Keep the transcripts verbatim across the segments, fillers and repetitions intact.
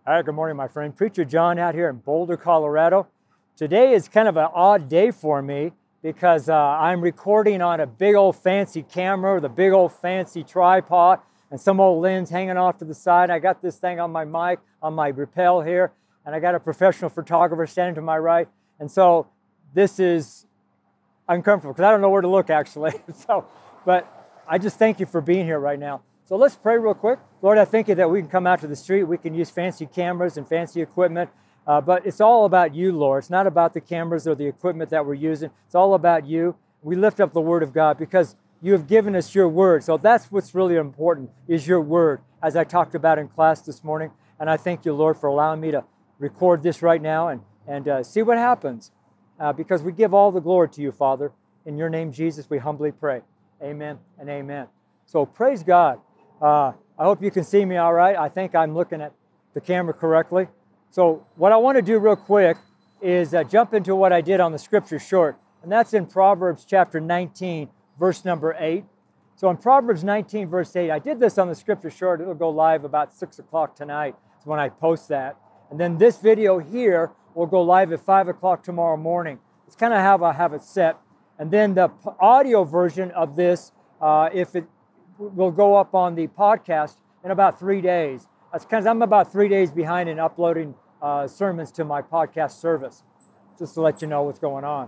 All right, good morning, my friend. Preacher John out here in Boulder, Colorado. Today is kind of an odd day for me because uh, I'm recording on a big old fancy camera with a big old fancy tripod and some old lens hanging off to the side. I got this thing on my mic, on my rappel here, and I got a professional photographer standing to my right. And so this is uncomfortable because I don't know where to look actually. so, but I just thank you for being here right now. So let's pray real quick. Lord, I thank you that we can come out to the street. We can use fancy cameras and fancy equipment, uh, but it's all about you, Lord. It's not about the cameras or the equipment that we're using. It's all about you. We lift up the Word of God because you have given us your Word. So that's what's really important, is your Word, as I talked about in class this morning. And I thank you, Lord, for allowing me to record this right now and, and uh, see what happens, uh, because we give all the glory to you, Father. In your name, Jesus, we humbly pray. Amen and amen. So praise God. Uh, I hope you can see me all right. I think I'm looking at the camera correctly. So what I want to do real quick is uh, jump into what I did on the scripture short, and that's in Proverbs chapter nineteen, verse number eight. So in Proverbs nineteen, verse eight, I did this on the scripture short. It'll go live about six o'clock tonight is when I post that. And then this video here will go live at five o'clock tomorrow morning. It's kind of how I have it set. And then the audio version of this, uh, if it will go up on the podcast in about three days. That's because I'm about three days behind in uploading uh, sermons to my podcast service, just to let you know what's going on.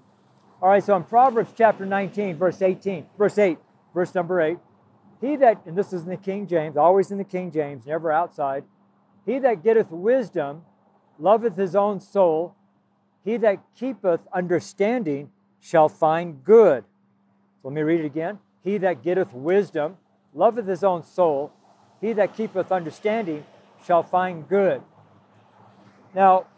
All right, so in Proverbs chapter nineteen, verse eighteen, verse eight, verse number eight, he that, and this is in the King James, always in the King James, never outside, he that getteth wisdom loveth his own soul, he that keepeth understanding shall find good. So let me read it again. He that getteth wisdom loveth his own soul. He that keepeth understanding shall find good. Now,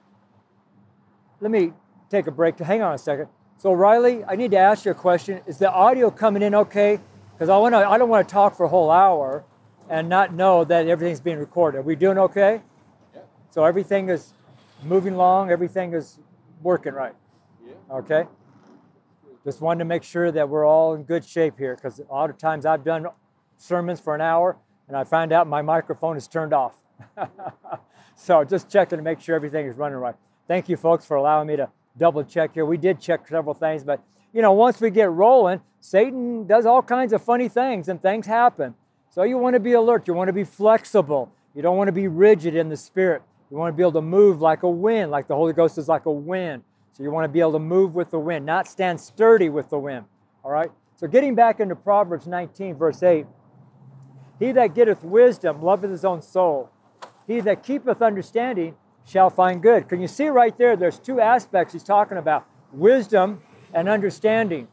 let me take a break. To hang on a second. So, Riley, I need to ask you a question. Is the audio coming in okay? Because I want to. I don't want to talk for a whole hour and not know that everything's being recorded. Are we doing okay? Yeah. So everything is moving along. Everything is working right. Yeah. Okay. Just wanted to make sure that we're all in good shape here, because a lot of times I've done sermons for an hour and I find out my microphone is turned off. So just checking to make sure everything is running right. Thank you, folks, for allowing me to double check here. We did check several things, but you know, once we get rolling, Satan does all kinds of funny things and things happen. So you want to be alert. You want to be flexible. You don't want to be rigid in the spirit. You want to be able to move like a wind, like the Holy Ghost is like a wind. So you want to be able to move with the wind, not stand sturdy with the wind. All right? So getting back into Proverbs nineteen, verse eight, he that getteth wisdom loveth his own soul. He that keepeth understanding shall find good. Can you see right there, there's two aspects he's talking about, wisdom and understanding.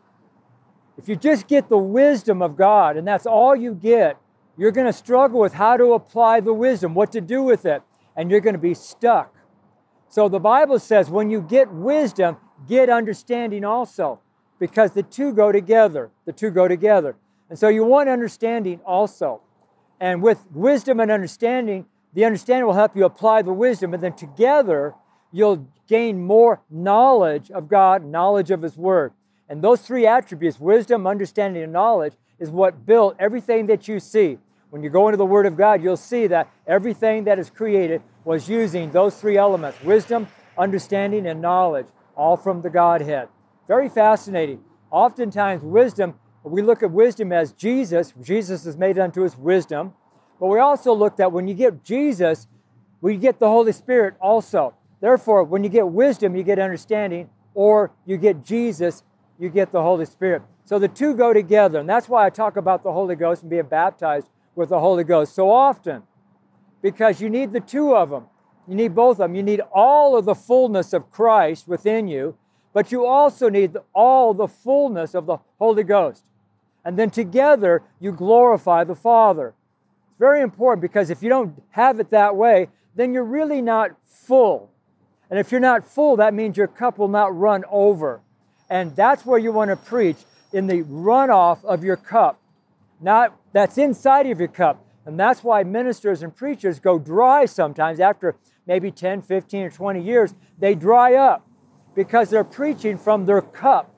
If you just get the wisdom of God, and that's all you get, you're going to struggle with how to apply the wisdom, what to do with it, and you're going to be stuck. So the Bible says when you get wisdom, get understanding also, because the two go together. The two go together. And so you want understanding also. And with wisdom and understanding, the understanding will help you apply the wisdom, and then together you'll gain more knowledge of God, knowledge of His Word. And those three attributes, wisdom, understanding, and knowledge, is what built everything that you see. When you go into the Word of God, you'll see that everything that is created was using those three elements, wisdom, understanding, and knowledge, all from the Godhead. Very fascinating. Oftentimes, wisdom, we look at wisdom as Jesus. Jesus is made unto us wisdom. But we also looked at when you get Jesus, we get the Holy Spirit also. Therefore, when you get wisdom, you get understanding, or you get Jesus, you get the Holy Spirit. So the two go together, and that's why I talk about the Holy Ghost and being baptized with the Holy Ghost so often, because you need the two of them. You need both of them. You need all of the fullness of Christ within you, but you also need all the fullness of the Holy Ghost. And then together, you glorify the Father. It's very important, because if you don't have it that way, then you're really not full. And if you're not full, that means your cup will not run over. And that's where you want to preach, in the runoff of your cup. Not that's inside of your cup. And that's why ministers and preachers go dry sometimes after maybe ten, fifteen, or twenty years. They dry up because they're preaching from their cup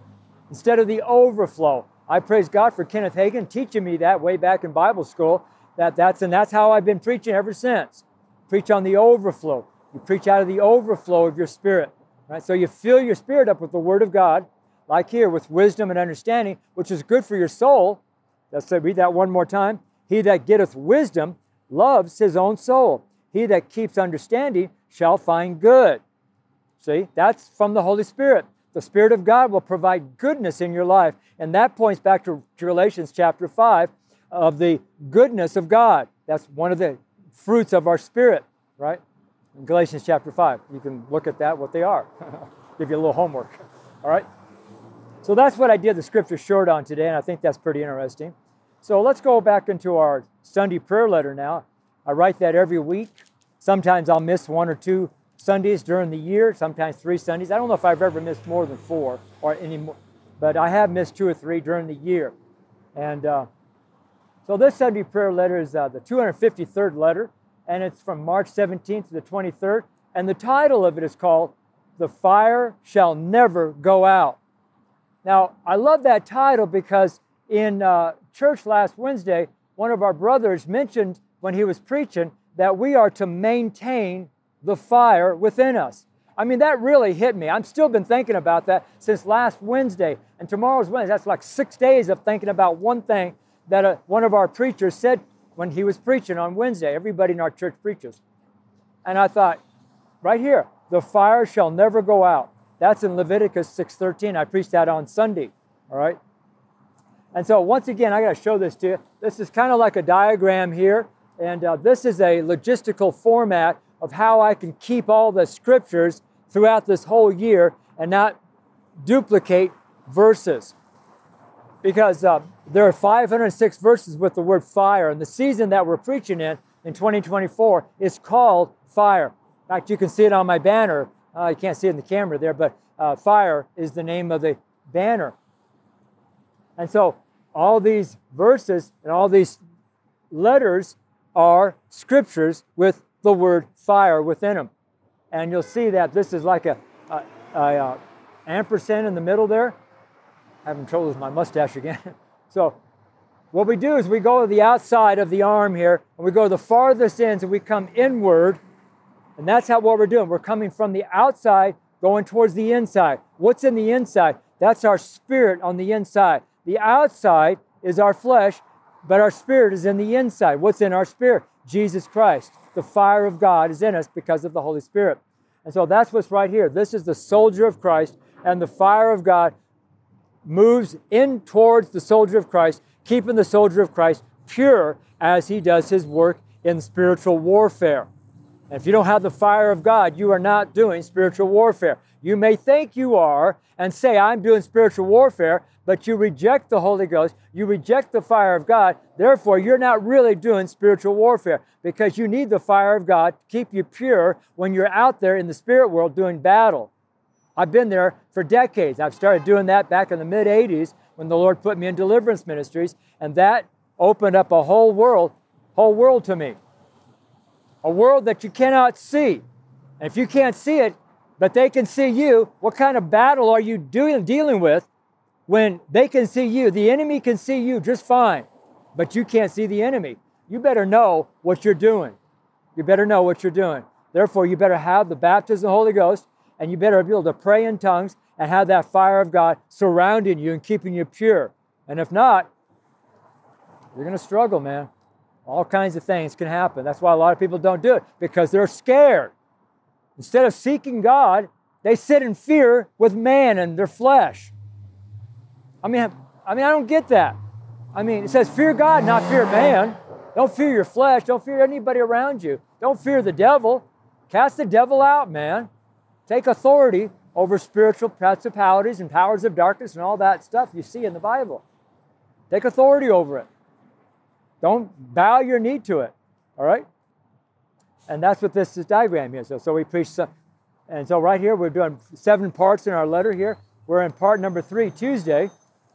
instead of the overflow. I praise God for Kenneth Hagin teaching me that way back in Bible school. That, that's, and that's how I've been preaching ever since. Preach on the overflow. You preach out of the overflow of your spirit. Right? So you fill your spirit up with the Word of God, like here, with wisdom and understanding, which is good for your soul. Let's say, read that one more time. He that getteth wisdom loves his own soul. He that keeps understanding shall find good. See, that's from the Holy Spirit. The Spirit of God will provide goodness in your life. And that points back to Galatians chapter five of the goodness of God. That's one of the fruits of our spirit, right? In Galatians chapter five. You can look at that, what they are. Give you a little homework. All right? So that's what I did the scripture short on today, and I think that's pretty interesting. So let's go back into our Sunday prayer letter now. I write that every week. Sometimes I'll miss one or two Sundays during the year, sometimes three Sundays. I don't know if I've ever missed more than four or any more, but I have missed two or three during the year. And uh, so this Sunday prayer letter is uh, the two hundred fifty-third letter, and it's from March seventeenth to the twenty-third. And the title of it is called, "The Fire Shall Never Go Out." Now, I love that title because in uh, church last Wednesday, one of our brothers mentioned when he was preaching that we are to maintain the fire within us. I mean, that really hit me. I've still been thinking about that since last Wednesday, and tomorrow's Wednesday. That's like six days of thinking about one thing that uh, one of our preachers said when he was preaching on Wednesday. Everybody in our church preaches. And I thought, right here, the fire shall never go out. That's in Leviticus six thirteen. I preached that on Sunday, all right? And so once again, I got to show this to you. This is kind of like a diagram here, and uh, this is a logistical format of how I can keep all the scriptures throughout this whole year and not duplicate verses. Because uh, there are five hundred six verses with the word fire, and the season that we're preaching in, in twenty twenty-four, is called fire. In fact, you can see it on my banner. Uh, you can't see it in the camera there, but uh, fire is the name of the banner. And so all these verses and all these letters are scriptures with the word fire within them. And you'll see that this is like a, a, a, a ampersand in the middle there. Having trouble with my mustache again. So what we do is we go to the outside of the arm here, and we go to the farthest ends, and we come inward. And that's how what we're doing. We're coming from the outside, going towards the inside. What's in the inside? That's our spirit on the inside. The outside is our flesh, but our spirit is in the inside. What's in our spirit? Jesus Christ. The fire of God is in us because of the Holy Spirit. And so that's what's right here. This is the soldier of Christ, and the fire of God moves in towards the soldier of Christ, keeping the soldier of Christ pure as he does his work in spiritual warfare. And if you don't have the fire of God, you are not doing spiritual warfare. You may think you are and say, I'm doing spiritual warfare, but you reject the Holy Ghost, you reject the fire of God, therefore you're not really doing spiritual warfare because you need the fire of God to keep you pure when you're out there in the spirit world doing battle. I've been there for decades. I've started doing that back in the mid eighties when the Lord put me in deliverance ministries, and that opened up a whole world, whole world to me. A world that you cannot see. And if you can't see it, but they can see you, what kind of battle are you doing, dealing with when they can see you? The enemy can see you just fine, but you can't see the enemy. You better know what you're doing. You better know what you're doing. Therefore, you better have the baptism of the Holy Ghost, and you better be able to pray in tongues and have that fire of God surrounding you and keeping you pure. And if not, you're going to struggle, man. All kinds of things can happen. That's why a lot of people don't do it, because they're scared. Instead of seeking God, they sit in fear with man and their flesh. I mean, I mean, I don't get that. I mean, it says fear God, not fear man. Don't fear your flesh. Don't fear anybody around you. Don't fear the devil. Cast the devil out, man. Take authority over spiritual principalities and powers of darkness and all that stuff you see in the Bible. Take authority over it. Don't bow your knee to it, all right? And that's what this diagram is. So, so we preach, some, and so right here we're doing seven parts in our letter here. We're in part number three Tuesday,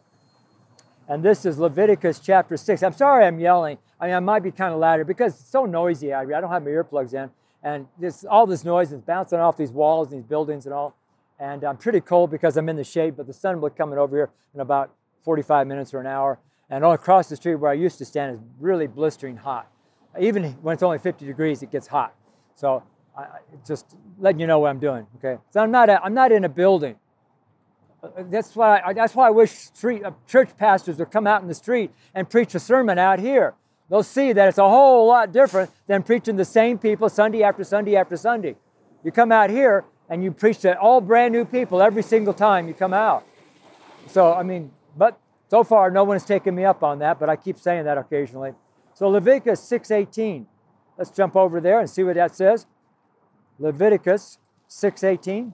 and this is Leviticus chapter six. I'm sorry I'm yelling. I mean, I might be kind of louder because it's so noisy out here. I don't have my earplugs in, and this all this noise is bouncing off these walls and these buildings and all. And I'm pretty cold because I'm in the shade, but the sun will be coming over here in about forty-five minutes or an hour. And all across the street where I used to stand is really blistering hot. Even when it's only fifty degrees, it gets hot. So I, I just letting you know what I'm doing, okay? So I'm not, a, I'm not in a building. That's why I, that's why I wish street, uh, church pastors would come out in the street and preach a sermon out here. They'll see that it's a whole lot different than preaching the same people Sunday after Sunday after Sunday. You come out here and you preach to all brand new people every single time you come out. So, I mean, but so far no one has taken me up on that, but I keep saying that occasionally. So Leviticus six eighteen. Let's jump over there and see what that says. Leviticus six eighteen.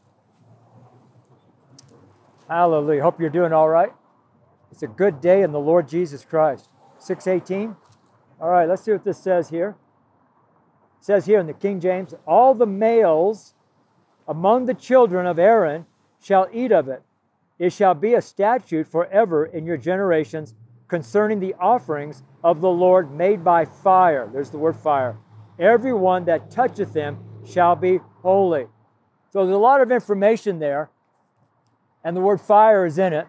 Hallelujah. Hope you're doing all right. It's a good day in the Lord Jesus Christ. six eighteen. All right, let's see what this says here. It says here in the King James, all the males among the children of Aaron shall eat of it. It shall be a statute forever in your generations concerning the offerings of the Lord made by fire. There's the word fire. Everyone that toucheth them shall be holy. So there's a lot of information there, and the word fire is in it.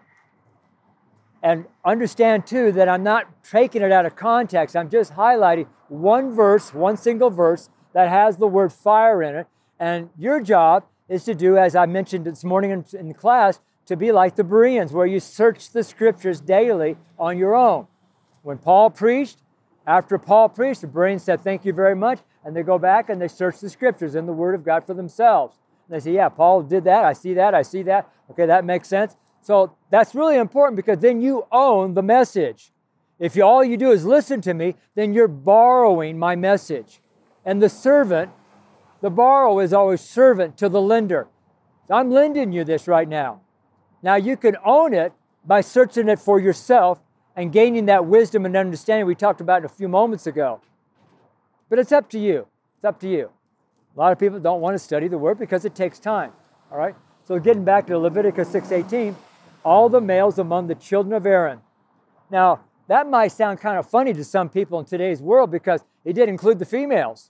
And understand, too, that I'm not taking it out of context. I'm just highlighting one verse, one single verse that has the word fire in it. And your job is to do, as I mentioned this morning in, in class, to be like the Bereans, where you search the Scriptures daily on your own. When Paul preached, after Paul preached, the Bereans said, thank you very much. And they go back and they search the Scriptures and the Word of God for themselves. And they say, yeah, Paul did that. I see that. I see that. Okay, that makes sense. So that's really important because then you own the message. If you, all you do is listen to me, then you're borrowing my message. And the servant, the borrower is always servant to the lender. So I'm lending you this right now. Now you can own it by searching it for yourself and gaining that wisdom and understanding we talked about a few moments ago. But it's up to you. It's up to you. A lot of people don't want to study the Word because it takes time. All right? So getting back to Leviticus six eighteen, all the males among the children of Aaron. Now, that might sound kind of funny to some people in today's world because it did include the females.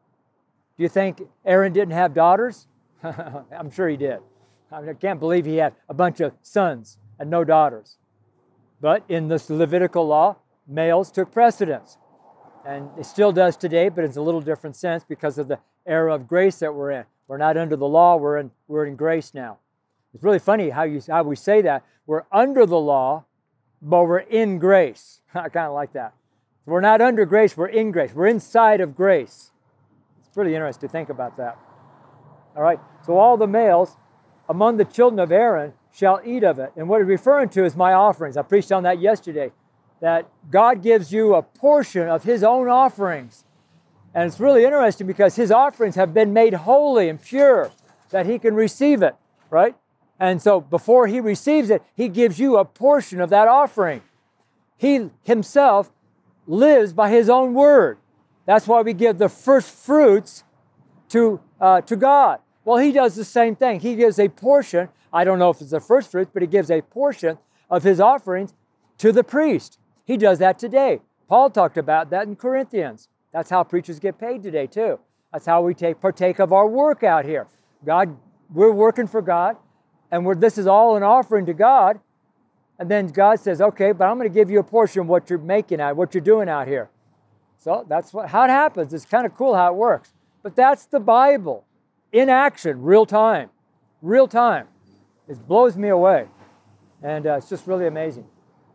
Do you think Aaron didn't have daughters? I'm sure he did. I mean, I can't believe he had a bunch of sons and no daughters. But in this Levitical law, males took precedence. And it still does today, but it's a little different sense because of the era of grace that we're in. We're not under the law, we're in, we're in grace now. It's really funny how you how we say that. We're under the law, but we're in grace. I kind of like that. We're not under grace, we're in grace. We're inside of grace. It's pretty interesting to think about that. All right, so all the males among the children of Aaron shall eat of it. And what it's referring to is my offerings. I preached on that yesterday, that God gives you a portion of His own offerings. And it's really interesting because His offerings have been made holy and pure, that He can receive it, right? And so before He receives it, He gives you a portion of that offering. He Himself lives by His own word. That's why we give the first fruits to, uh, to God. Well, He does the same thing. He gives a portion, I don't know if it's the first fruits, but He gives a portion of His offerings to the priest. He does that today. Paul talked about that in Corinthians. That's how preachers get paid today, too. That's how we take partake of our work out here. God, we're working for God, and we're, this is all an offering to God. And then God says, okay, but I'm going to give you a portion of what you're making out, what you're doing out here. So that's what, how it happens. It's kind of cool how it works. But that's the Bible in action, real time. Real time. It blows me away. And uh, it's just really amazing.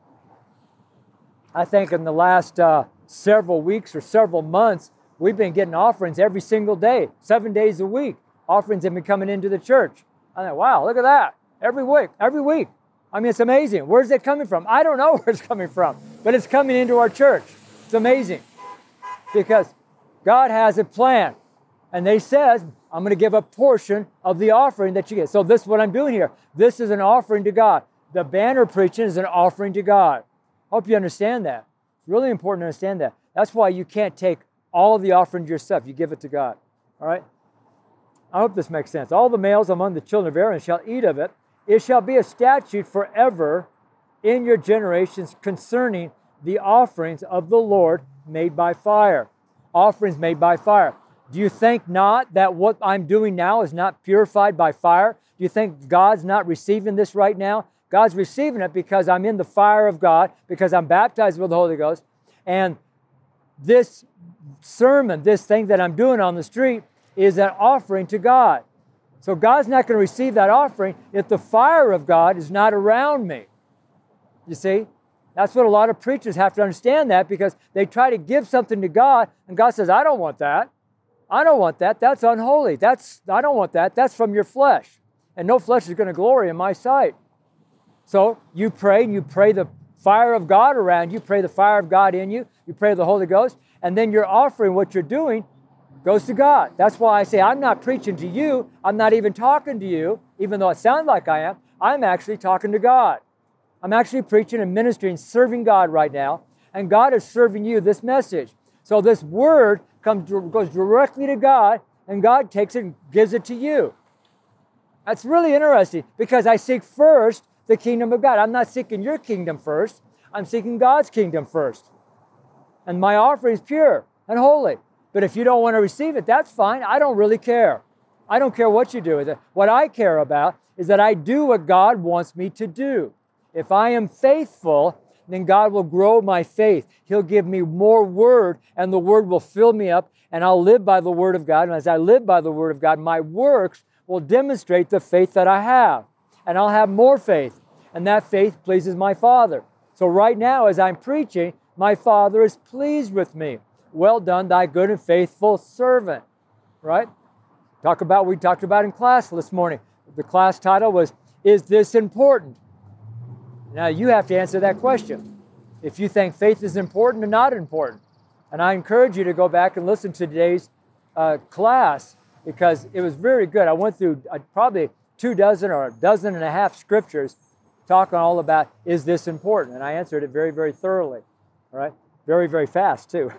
I think in the last uh, several weeks or several months, we've been getting offerings every single day, seven days a week. Offerings have been coming into the church. I think, wow, look at that. Every week, every week. I mean, it's amazing. Where's it coming from? I don't know where it's coming from, but it's coming into our church. It's amazing because God has a plan. And He says, I'm going to give a portion of the offering that you get. So this is what I'm doing here. This is an offering to God. The banner preaching is an offering to God. I hope you understand that. It's really important to understand that. That's why you can't take all of the offering yourself. You give it to God. All right? I hope this makes sense. All the males among the children of Aaron shall eat of it. It shall be a statute forever in your generations concerning the offerings of the Lord made by fire. Offerings made by fire. Do you think not that what I'm doing now is not purified by fire? Do you think God's not receiving this right now? God's receiving it because I'm in the fire of God, because I'm baptized with the Holy Ghost. And this sermon, this thing that I'm doing on the street, is an offering to God. So God's not going to receive that offering if the fire of God is not around me. You see? That's what a lot of preachers have to understand, that because they try to give something to God, and God says, I don't want that. I don't want that. That's unholy. That's I don't want that. That's from your flesh. And no flesh is going to glory in my sight. So you pray, and you pray the fire of God around you, pray the fire of God in you, you pray the Holy Ghost, and then you're offering what you're doing goes to God. That's why I say I'm not preaching to you. I'm not even talking to you, even though it sounds like I am. I'm actually talking to God. I'm actually preaching and ministering, serving God right now, and God is serving you this message. So this word comes goes directly to God, and God takes it and gives it to you. That's really interesting, because I seek first the kingdom of God. I'm not seeking your kingdom first. I'm seeking God's kingdom first. And my offering is pure and holy. But if you don't want to receive it, that's fine. I don't really care. I don't care what you do with it. What I care about is that I do what God wants me to do. If I am faithful, then God will grow my faith. He'll give me more word, and the word will fill me up, and I'll live by the word of God. And as I live by the word of God, my works will demonstrate the faith that I have. And I'll have more faith, and that faith pleases my Father. So right now, as I'm preaching, my Father is pleased with me. Well done, thy good and faithful servant. Right? Talk about we talked about in class this morning. The class title was, Is This Important? Now you have to answer that question. If you think faith is important or not important. And I encourage you to go back and listen to today's uh, class, because it was very good. I went through uh, probably two dozen or a dozen and a half scriptures talking all about, is this important? And I answered it very, very thoroughly. All right? Very, very fast too.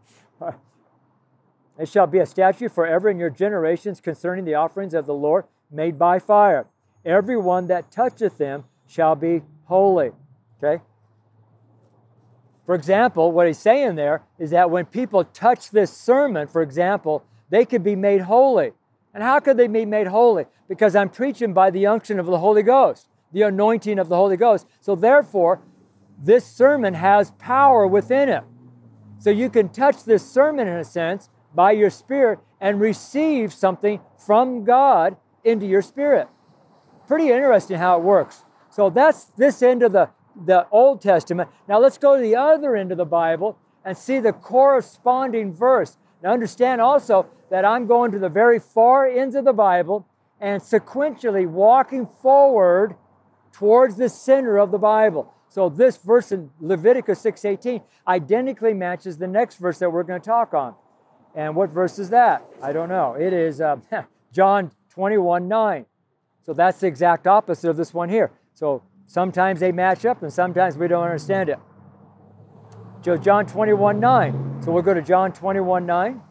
It shall be a statute forever in your generations concerning the offerings of the Lord made by fire. Everyone that toucheth them shall be holy. Okay? For example, what he's saying there is that when people touch this sermon, for example, they could be made holy. And how could they be made holy? Because I'm preaching by the unction of the Holy Ghost, the anointing of the Holy Ghost. So therefore, this sermon has power within it. So you can touch this sermon, in a sense, by your spirit and receive something from God into your spirit. Pretty interesting how it works. So that's this end of the, the Old Testament. Now let's go to the other end of the Bible and see the corresponding verse. Now understand also that I'm going to the very far ends of the Bible and sequentially walking forward towards the center of the Bible. So this verse in Leviticus six eighteen identically matches the next verse that we're going to talk on. And what verse is that? I don't know. It is uh, John twenty-one nine. So that's the exact opposite of this one here. So sometimes they match up and sometimes we don't understand it. So John twenty-one nine. So we'll go to John twenty-one nine.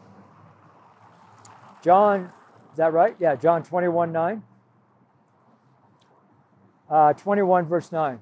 John, is that right? Yeah, John twenty-one nine. Uh, twenty-one verse nine.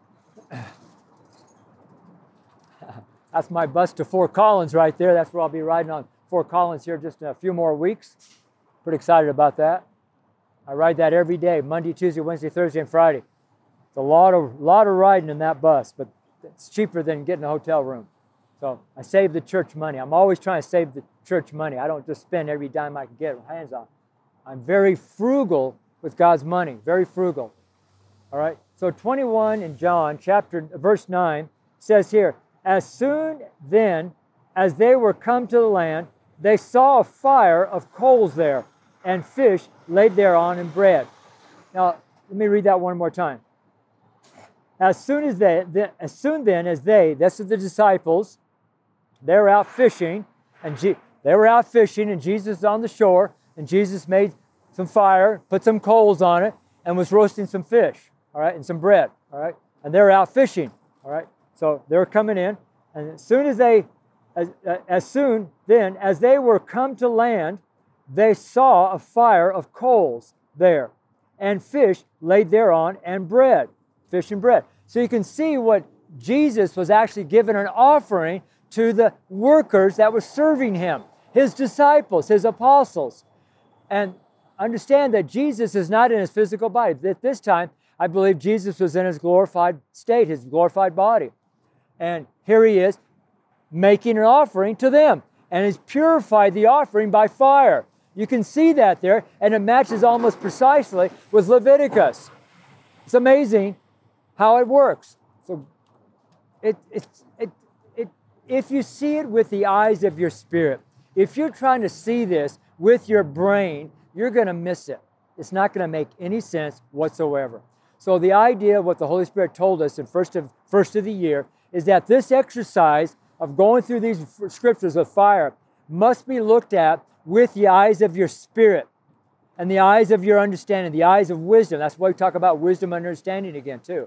That's my bus to Fort Collins right there. That's where I'll be riding on Fort Collins here just in a few more weeks. Pretty excited about that. I ride that every day, Monday, Tuesday, Wednesday, Thursday, and Friday. It's a lot of lot of riding in that bus, but it's cheaper than getting a hotel room. So I save the church money. I'm always trying to save the church money. I don't just spend every dime I can get hands on. I'm very frugal with God's money, very frugal. All right. So twenty-one in John, chapter verse nine, says here, as soon then as they were come to the land, they saw a fire of coals there, and fish laid thereon and bread. Now, let me read that one more time. As soon as they, as soon then as they, this is the disciples, they're out fishing, and G, they were out fishing, and Jesus is on the shore, and Jesus made some fire, put some coals on it, and was roasting some fish, all right, and some bread, all right, and they're out fishing, all right. So they were coming in, and as soon as they, as, uh, as soon then as they were come to land, they saw a fire of coals there, and fish laid thereon, and bread, fish and bread. So you can see what Jesus was actually giving an offering to the workers that were serving him, his disciples, his apostles. And understand that Jesus is not in his physical body. At this time, I believe Jesus was in his glorified state, his glorified body. And here he is making an offering to them. And he's purified the offering by fire. You can see that there, and it matches almost precisely with Leviticus. It's amazing how it works. So it, it, it, it, if you see it with the eyes of your spirit, if you're trying to see this with your brain, you're going to miss it. It's not going to make any sense whatsoever. So the idea of what the Holy Spirit told us in first of, first of the year is that this exercise of going through these scriptures with fire must be looked at with the eyes of your spirit and the eyes of your understanding, the eyes of wisdom. That's why we talk about wisdom and understanding again, too.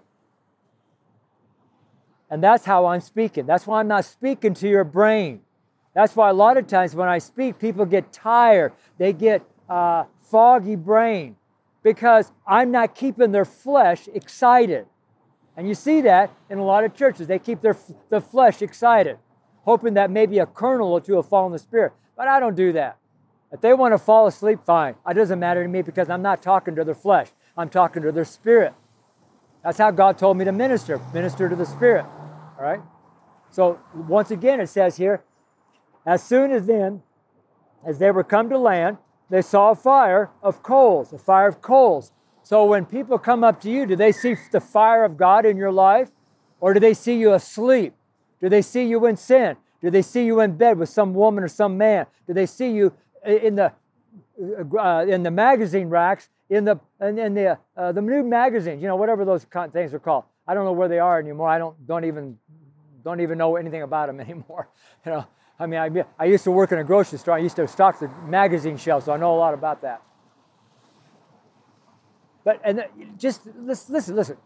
And that's how I'm speaking. That's why I'm not speaking to your brain. That's why a lot of times when I speak, people get tired. They get uh, foggy brain because I'm not keeping their flesh excited. And you see that in a lot of churches. They keep their the flesh excited, hoping that maybe a kernel or two will fall in the spirit. But I don't do that. If they want to fall asleep, fine. It doesn't matter to me because I'm not talking to their flesh. I'm talking to their spirit. That's how God told me to minister, minister to the spirit. All right? So once again, it says here, as soon as then, as they were come to land, they saw a fire of coals, a fire of coals. So when people come up to you, do they see the fire of God in your life? Or do they see you asleep? Do they see you in sin? Do they see you in bed with some woman or some man? Do they see you in the uh, in the magazine racks, in the in, in the uh, the new magazines, you know, whatever those things are called? I don't know where they are anymore. I don't don't even don't even know anything about them anymore. You know, I mean, I I used to work in a grocery store. I used to stock the magazine shelves, so I know a lot about that. But and just listen, listen, listen.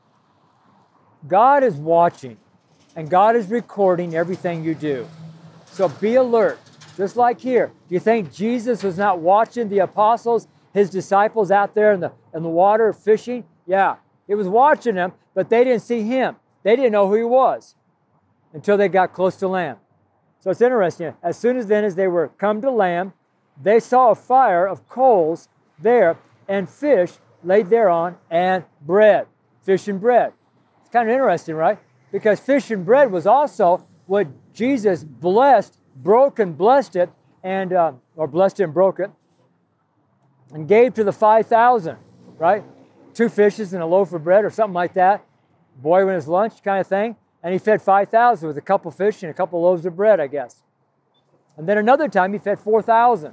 God is watching, and God is recording everything you do. So be alert. Just like here. Do you think Jesus was not watching the apostles, his disciples out there in the, in the water fishing? Yeah, he was watching them, but they didn't see him. They didn't know who he was until they got close to land. So it's interesting. As soon as then as they were come to land, they saw a fire of coals there and fish laid thereon and bread. Fish and bread. It's kind of interesting, right? Because fish and bread was also what Jesus blessed, broke and blessed it, and uh, or blessed it and broke it, and gave to the five thousand, right? Two fishes and a loaf of bread or something like that. Boy went his lunch kind of thing. And he fed five thousand with a couple fish and a couple loaves of bread, I guess. And then another time he fed four thousand.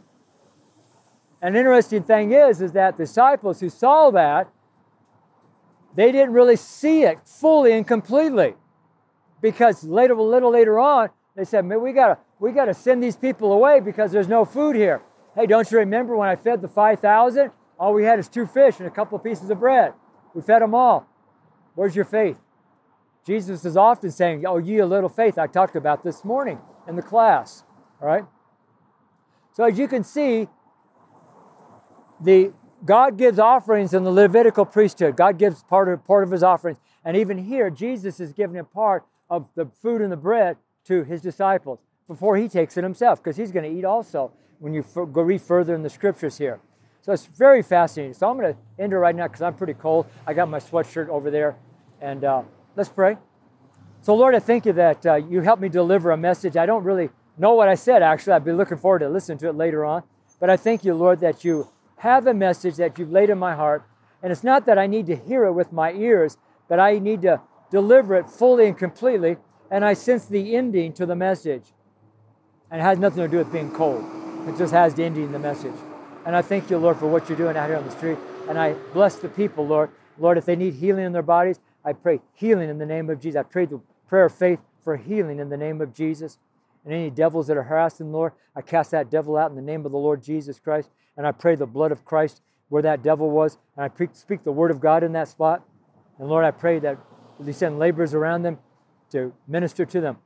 An interesting thing is, is that the disciples who saw that, they didn't really see it fully and completely. Because later, a little later on, they said, man, we gotta, we gotta send these people away because there's no food here. Hey, don't you remember when I fed the five thousand? All we had is two fish and a couple pieces of bread. We fed them all. Where's your faith? Jesus is often saying, oh, ye a little faith. I talked about this morning in the class. All right? So as you can see, the God gives offerings in the Levitical priesthood. God gives part of, part of his offerings. And even here, Jesus is giving a part of the food and the bread to his disciples before he takes it himself, because he's going to eat also when you f- go read further in the scriptures here. So it's very fascinating. So I'm going to end it right now because I'm pretty cold. I got my sweatshirt over there. And uh, let's pray. So Lord, I thank you that uh, you helped me deliver a message. I don't really know what I said, actually. I'd be looking forward to listening to it later on. But I thank you, Lord, that you have a message that you've laid in my heart. And it's not that I need to hear it with my ears, but I need to deliver it fully and completely. And I sense the ending to the message. And it has nothing to do with being cold. It just has the ending, the message. And I thank you, Lord, for what you're doing out here on the street. And I bless the people, Lord. Lord, if they need healing in their bodies, I pray healing in the name of Jesus. I pray the prayer of faith for healing in the name of Jesus. And any devils that are harassing, Lord, I cast that devil out in the name of the Lord Jesus Christ. And I pray the blood of Christ where that devil was. And I pre- speak the word of God in that spot. And Lord, I pray that you send laborers around them to minister to them.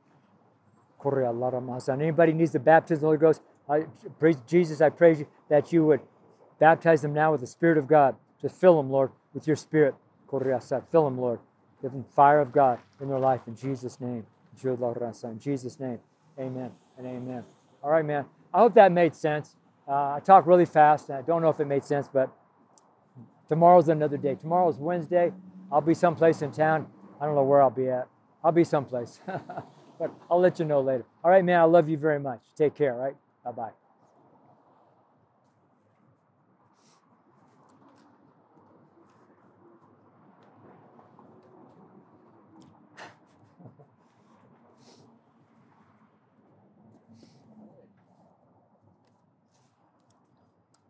And anybody needs the baptism of the Holy Ghost, I praise Jesus, I praise you that you would baptize them now with the Spirit of God. Just fill them, Lord, with your Spirit. Fill them, Lord. Give them fire of God in their life in Jesus' name. In Jesus' name, amen and amen. All right, man. I hope that made sense. Uh, I talk really fast, and I don't know if it made sense, but tomorrow's another day. Tomorrow's Wednesday. I'll be someplace in town. I don't know where I'll be at. I'll be someplace. But I'll let you know later. All right, man, I love you very much. Take care, all right? Bye-bye.